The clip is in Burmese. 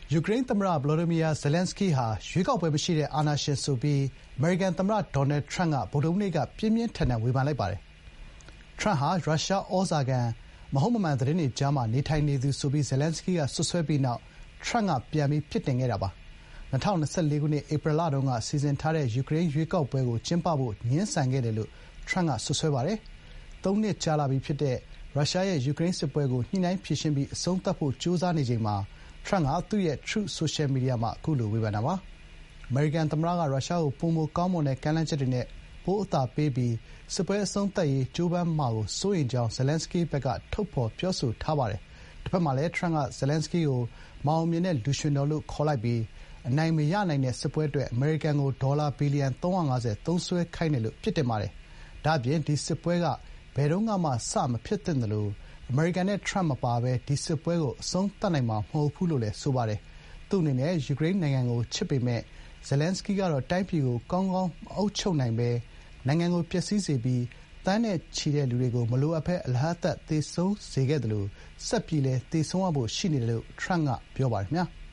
ယူကရိန်းသမ္မတ ဗလော်ဒီမီယာ ဇယ်လန်စကီးဟာ ရွေးကောက်ပွဲမရှိတဲ့အာဏာရှင်ဆိုပြီး အမေရိကန်သမ္မတ ဒေါ်နယ်ထရမ့်က ဗုဒ္ဓဟူးနေ့က ပြင်းပြင်းထန်ထန် ဝေဖန်လိုက်ပါတယ်။ ထရမ့်ဟာ ရုရှားဩဇာခံ မဟုတ်မမှန်သတင်းတွေကြားမှာနေထိုင်နေသူဆိုပြီး ဇယ်လန်စကီးက စွပ်စွဲပြီးနောက် ထရမ့်က ပြန်ပြီး ပြစ်တင်ခဲ့တာပါ။ ၂၀၂၄ ခုနှစ် ဧပြီလတုန်းက စီစဥ်ထားတဲ့ ယူကရိန်းရွေးကောက်ပွဲကိုကျင်းပဖို့ ငြင်းဆန်ခဲ့တယ်လို့ ထရမ့်က စွပ်စွဲပါတယ်။ ၃ နှစ်ကြာလာပြီဖြစ်တဲ့ ရုရှားရဲ့ယူကရိန်းစစ်ပွဲကို ညှိနှိုင်းဖြေရှင်းပြီးအဆုံးသတ်ဖို့ကြိုးစားနေချိန်မှာ ထရမ့်က သူ့ရဲ့ Truth Social မီဒီယာမှာ အခုလို ဝေဖန်တာပါ။ အမေရိကန်သမ္မတက ရုရှားကို ပိုမိုကောင်းမွန်တဲ့ကမ်းလှမ်းချက်တွေနဲ့ ပိုးအသာပေးပြီး စစ်ပွဲအဆုံးသတ်ရေးကြိုးပမ်းမှာကို စိုးရိမ်ကြောင်း ဇယ်လန်စကီးဘက်က ထုတ်ဖော်ပြောဆိုထားပါတယ်။ တဘက်မှာလည်း ထရမ့်က ဇယ်လန်စကီးကို မအောင်မြင်တဲ့လူရွှင်တော်လို့ခေါ်လိုက်ပြီး အနိုင်မရနိုင်တဲ့စစ်ပွဲအတွက် အမေရိကန်ကို ဒေါ်လာဘီလီယံ ၃၅၀ သုံးစွဲခိုင်းတယ်လို့ ပြစ်တင်ပါတယ်။ ဒါ့အပြင် ဒီစစ်ပွဲက ဘယ်တုန်းကမှ စမဖြစ်သင့်သလို အမေရိကန်နဲ့ထရမ့်မပါဘဲ ဒီစစ်ပွဲကို အဆုံးသတ်နိုင်မှာမဟုတ်ဘူးလို့လည်း ဆိုပါတယ်။ သူ့အနေနဲ့ ယူကရိန်းနိုင်ငံကိုချစ်ပေမယ့် ဇယ်လန်စကီးကတော့ တိုင်းပြည်ကိုကောင်းကောင်းမအုပ်ချုပ်နိုင်ဘဲ နိုင်ငံကိုပျက်စီးစေပြီး သန်းနဲ့ချီတဲ့လူတွေကို မလိုအပ်ဘဲ အလဟဿသေဆုံးစေခဲ့သလို ဆက်ပြီးလည်း သေဆုံးရဖို့ရှိနေတယ်လို့ ထရမ့်က ပြောပါတယ်ခင်ဗျာ။